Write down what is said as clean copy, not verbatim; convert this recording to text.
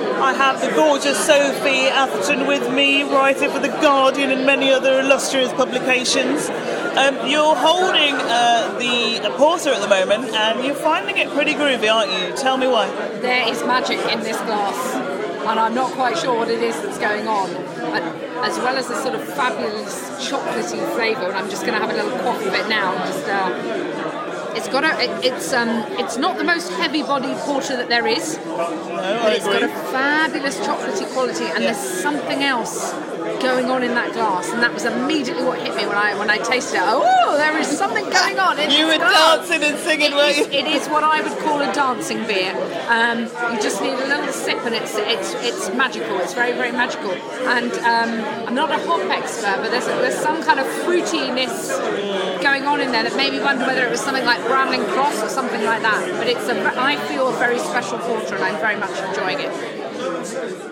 I have the gorgeous Sophie Atherton with me, writer for The Guardian and many other illustrious publications. You're holding the Porter at the moment, and you're finding it pretty groovy, aren't you? Tell me why. There is magic in this glass, and I'm not quite sure what it is that's going on. As well as the sort of fabulous chocolatey flavour, and I'm just going to have a little quaff of it now. It's not the most heavy-bodied porter that there is, but it's got a fabulous chocolatey quality, and there's something else going on in that glass, and that was immediately what hit me when I tasted it. Oh, there is something going on in You this were glass. dancing and singing, weren't you? It is what I would call a dancing beer. You just need a little sip, and it's magical. It's very, very magical. And I'm not a hop expert, but there's some kind of fruitiness going on in there that made me wonder whether it was something like Bramling Cross or something like that. But I feel a very special porter, and I'm very much enjoying it.